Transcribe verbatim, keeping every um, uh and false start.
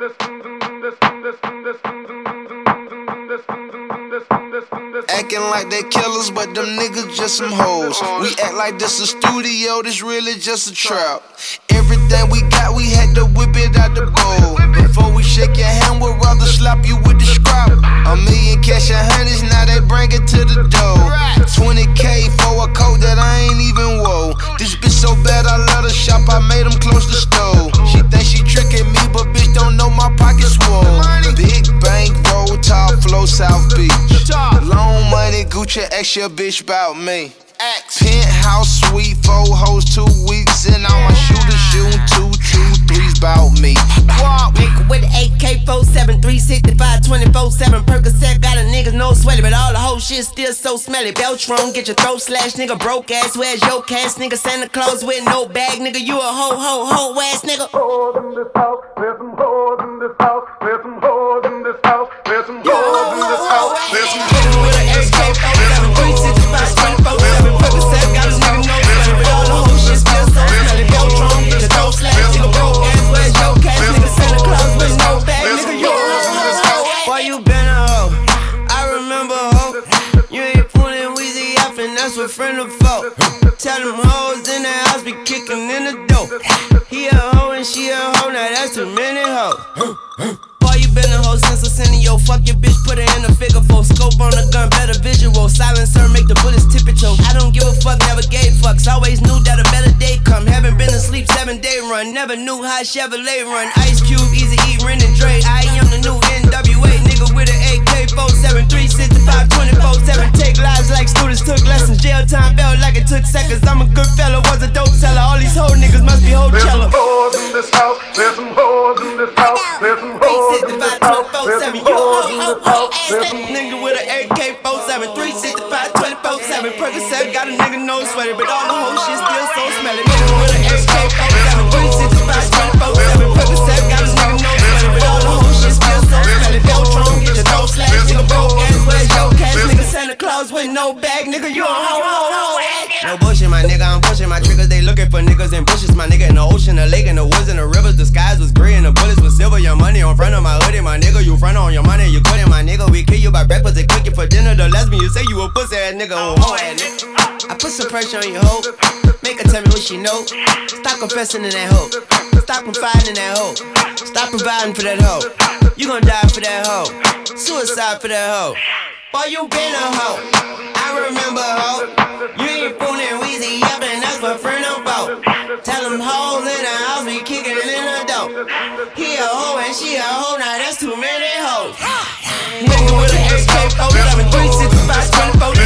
Acting like they killers, but them niggas just some hoes. We act like this a studio, this really just a trap. Everything we got, we had to whip it out the bowl. Before we shake your hand, we'd rather slap you with the scrap. A million cash and hundreds, now they bring it to the door. twenty K for a coat that I ain't even wore. This bitch so bad, I let her shop, I made them close the stove. She think she tricking me, but bitch don't know my pockets swole. Big bank, roll, top flow, South Beach. Long money, Gucci, ask your bitch about me. Penthouse suite, four hoes, two weeks, and all my shooters shooting two, two, threes bout me. Nigga with the A K forty-seven, three sixty-five, twenty-four seven Percocet, got a nigga no sweaty, but all the whole shit still so smelly. Beltron, get your throat slashed, nigga, broke ass, where's your cash, nigga? Santa Claus with no bag, nigga, you a ho, ho, ho ass, nigga. Hoes in this house, there's some hoes in this house, there's some hoes in this house, there's some hoes in this house, there's some hoes with an A K forty-seven, three sixty-five, twenty-four seven Percocet, got a nigga no sweaty, but all the whole shit still so smelly. Beltron, get your throat slashed, nigga, broke ass, where's your cash, nigga? Santa Claus with no bag, nigga, you a ho, ho, ho. Boy, you been a hoe, I remember hoe. You ain't fooling Weezy off, and that's what friend of foe. Tell them hoes in the house be kicking in the door. He a hoe and she a hoe, now that's too many hoes. Boy, you been a hoe since Arsenio. Fuck your bitch, put her in a figure four. Scope on the gun, better visual. Silencer, make the bullets tip it toe. I don't give a fuck, never gave fucks. Always knew that a better day come. Haven't been asleep, seven day run. Never knew how Chevrolet run. Ice Cube, Easy E, Ren and Dre. I am the new N W A nigga with an A K forty-seven, three sixty-five, twenty-four seven Take lives like students took lessons. Jail time felt like it took seconds. I'm a good fella, was a dope seller. All these hoe niggas must be hoe cellar. There's some hoes in this house, there's some hoes in this house, there's some hoes in this house, there's some hoes in this house, there's some nigga with an A K forty-seven, three sixty-five, twenty-four seven Percocet, got a nigga no sweaty, but all the whole shit still so smelly. Nigga with an A K forty-seven, three sixty-five, twenty-four seven Percocet, got a nigga no sweaty, but all the whole shit still so smelly. Beltron, get your throat slashed, nigga, broke ass, where's your cash, nigga? Santa Claus with no bag, nigga, you a ho, ho, ho ass. No bullshit, my nigga, I'm pushing my triggers. They looking for niggas in bushes, my nigga. In the ocean, the lake, in the woods, in the rivers. The skies was gray and the bullets was silver. Your money on front of my hoodie, my nigga. You front on your money, you couldn't, my nigga. We kill you by breakfast and cook you for dinner. The lesbian, you say you a pussy ass nigga, oh ho ass nigga. I put some pressure on your hoe. Make her tell me what she know. Stop confessing in that hoe. Stop confiding in that hoe. Stop providing for that hoe. You gon' die for that hoe. Suicide for that hoe. Boy, you been a hoe. I remember hoe. You ain't fooling Weezy up, and that's what friend of foe. Tell them hoes in the house be kicking it in the door. He a hoe and she a hoe, now that's too many hoes. Nigga with an A K forty-seven, three sixty-five, twenty-four